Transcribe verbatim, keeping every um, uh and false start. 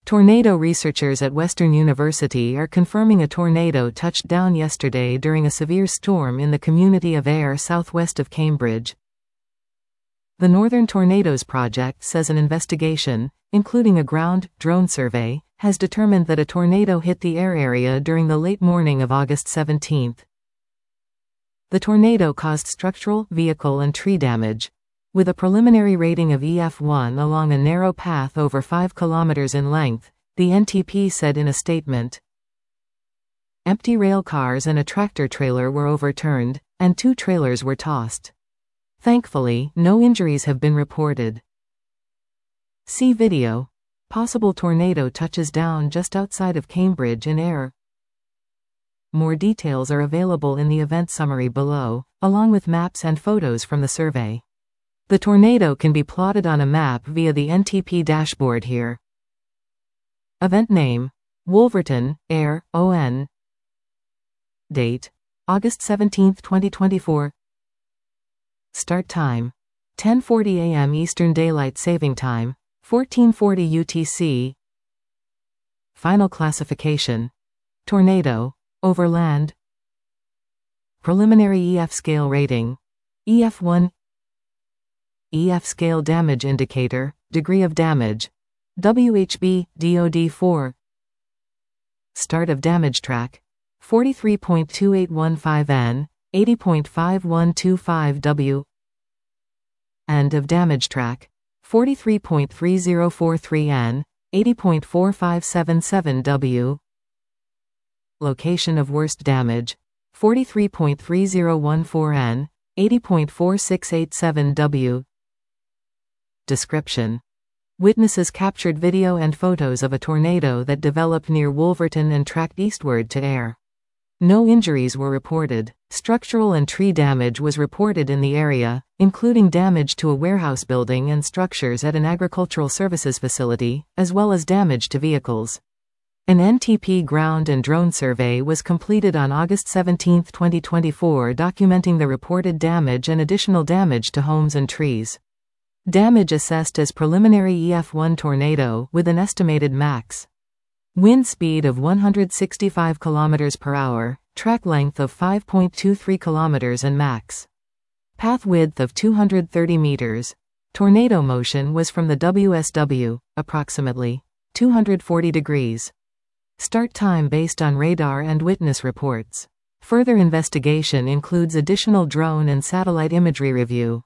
Tornado researchers at Western University are confirming a tornado touched down yesterday during a severe storm in the community of Ayr southwest of Cambridge. The Northern Tornadoes Project says an investigation, including a ground drone survey, has determined that a tornado hit the Ayr area during the late morning of August seventeenth. The tornado caused structural, vehicle and tree damage. With a preliminary rating of E F one along a narrow path over five kilometers in length, the N T P said in a statement. Empty rail cars and a tractor-trailer were overturned, and two trailers were tossed. Thankfully, no injuries have been reported. See video. Possible tornado touches down just outside of Cambridge in Ayr. More details are available in the event summary below, along with maps and photos from the survey. The tornado can be plotted on a map via the N T P dashboard here. Event name: Wolverton, Ayr, O N. Date: August seventeenth, twenty twenty-four. Start time: ten forty a m Eastern Daylight Saving Time, fourteen forty U T C. Final classification: Tornado, Overland. Preliminary E F scale rating: E F one. E F scale damage indicator, degree of damage, W H B, D O D four. Start of damage track, forty-three point two eight one five N, eighty point five one two five W. End of damage track, forty-three point three zero four three N, eighty point four five seven seven W. Location of worst damage, forty-three point three zero one four N, eighty point four six eight seven W. Description: Witnesses captured video and photos of a tornado that developed near Wolverton and tracked eastward to Ayr. No injuries were reported. Structural and tree damage was reported in the area, including damage to a warehouse building and structures at an agricultural services facility, as well as damage to vehicles. An N T P ground and drone survey was completed on August seventeenth, twenty twenty-four, documenting the reported damage and additional damage to homes and trees. Damage assessed as preliminary E F one tornado with an estimated max wind speed of one hundred sixty-five kilometers per hour, track length of five point two three kilometers and max path width of two hundred thirty meters. Tornado motion was from the W S W, approximately two hundred forty degrees. Start time based on radar and witness reports. Further investigation includes additional drone and satellite imagery review.